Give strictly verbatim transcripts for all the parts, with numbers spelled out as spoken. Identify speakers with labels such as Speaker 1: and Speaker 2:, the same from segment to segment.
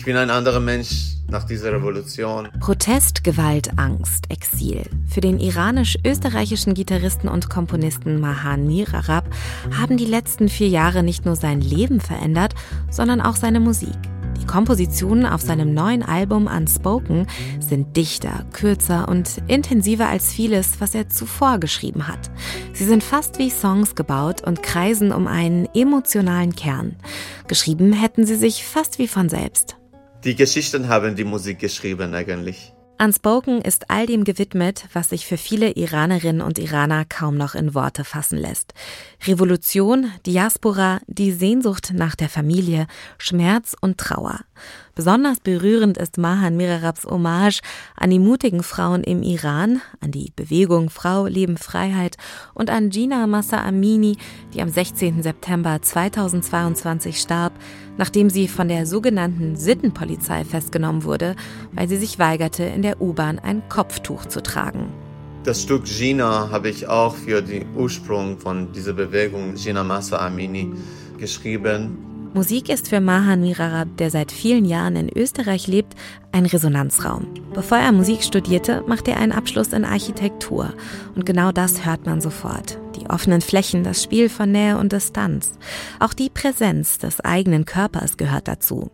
Speaker 1: Ich bin ein anderer Mensch nach dieser Revolution.
Speaker 2: Protest, Gewalt, Angst, Exil. Für den iranisch-österreichischen Gitarristen und Komponisten Mahan Mirarab haben die letzten vier Jahre nicht nur sein Leben verändert, sondern auch seine Musik. Die Kompositionen auf seinem neuen Album Unspoken sind dichter, kürzer und intensiver als vieles, was er zuvor geschrieben hat. Sie sind fast wie Songs gebaut und kreisen um einen emotionalen Kern. Geschrieben hätten sie sich fast wie von selbst.
Speaker 1: Die Geschichten haben die Musik geschrieben eigentlich.
Speaker 2: Unspoken ist all dem gewidmet, was sich für viele Iranerinnen und Iraner kaum noch in Worte fassen lässt. Revolution, Diaspora, die Sehnsucht nach der Familie, Schmerz und Trauer. Besonders berührend ist Mahan Mirarabs Hommage an die mutigen Frauen im Iran, an die Bewegung Frau, Leben, Freiheit und an Jina Mahsa Amini, die am sechzehnten September zweitausendzweiundzwanzig starb, nachdem sie von der sogenannten Sittenpolizei festgenommen wurde, weil sie sich weigerte, in der U-Bahn ein Kopftuch zu tragen.
Speaker 1: Das Stück Jina habe ich auch für den Ursprung von dieser Bewegung Jina Mahsa Amini geschrieben.
Speaker 2: Musik ist für Mahan Mirarab, der seit vielen Jahren in Österreich lebt, ein Resonanzraum. Bevor er Musik studierte, machte er einen Abschluss in Architektur. Und genau das hört man sofort. Die offenen Flächen, das Spiel von Nähe und Distanz. Auch die Präsenz des eigenen Körpers gehört dazu.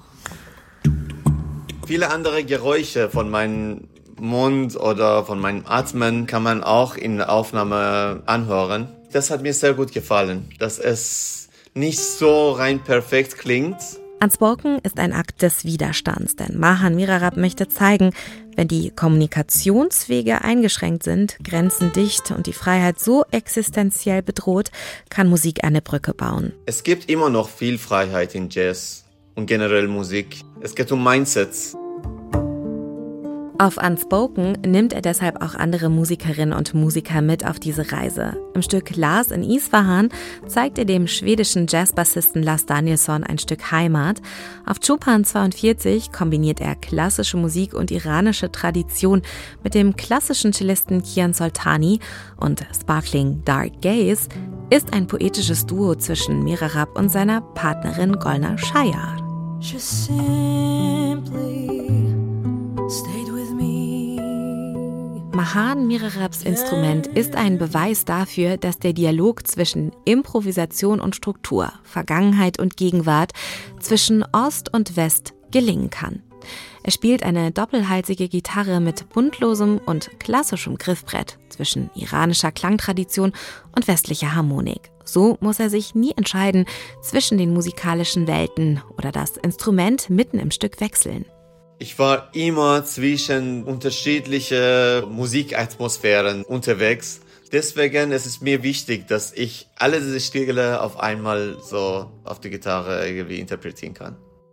Speaker 1: Viele andere Geräusche von meinem Mund oder von meinem Atmen kann man auch in der Aufnahme anhören. Das hat mir sehr gut gefallen, dass es nicht so rein perfekt klingt.
Speaker 2: Unspoken ist ein Akt des Widerstands, denn Mahan Mirarab möchte zeigen, wenn die Kommunikationswege eingeschränkt sind, Grenzen dicht und die Freiheit so existenziell bedroht, kann Musik eine Brücke bauen.
Speaker 1: Es gibt immer noch viel Freiheit in Jazz und generell Musik. Es geht um Mindsets.
Speaker 2: Auf Unspoken nimmt er deshalb auch andere Musikerinnen und Musiker mit auf diese Reise. Im Stück Lars in Isfahan zeigt er dem schwedischen Jazzbassisten Lars Danielsson ein Stück Heimat. Auf Chopin zweiundvierzig kombiniert er klassische Musik und iranische Tradition mit dem klassischen Cellisten Kian Soltani, und Sparkling Dark Gaze ist ein poetisches Duo zwischen Mirarab und seiner Partnerin Golnar Shayar.
Speaker 3: Just simply stayed with me.
Speaker 2: Mahan Mirarabs Instrument ist ein Beweis dafür, dass der Dialog zwischen Improvisation und Struktur, Vergangenheit und Gegenwart, zwischen Ost und West gelingen kann. Er spielt eine doppelhalsige Gitarre mit buntlosem und klassischem Griffbrett zwischen iranischer Klangtradition und westlicher Harmonik. So muss er sich nie entscheiden zwischen den musikalischen Welten oder das Instrument mitten im Stück wechseln.
Speaker 1: Ich war immer zwischen unterschiedlichen Musikatmosphären unterwegs. Deswegen ist es mir wichtig, dass ich alle diese Stile auf einmal so auf der Gitarre irgendwie interpretieren kann.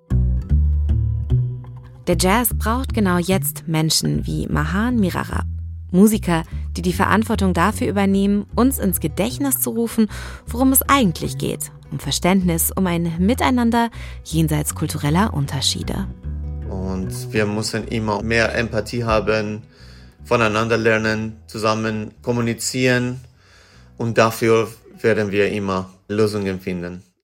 Speaker 2: Der Jazz braucht genau jetzt Menschen wie Mahan Mirarab. Musiker, die die Verantwortung dafür übernehmen, uns ins Gedächtnis zu rufen, worum es eigentlich geht. Um Verständnis, um ein Miteinander jenseits kultureller Unterschiede.
Speaker 1: Und wir müssen immer mehr Empathie haben, voneinander lernen, zusammen kommunizieren. Und dafür werden wir immer Lösungen finden.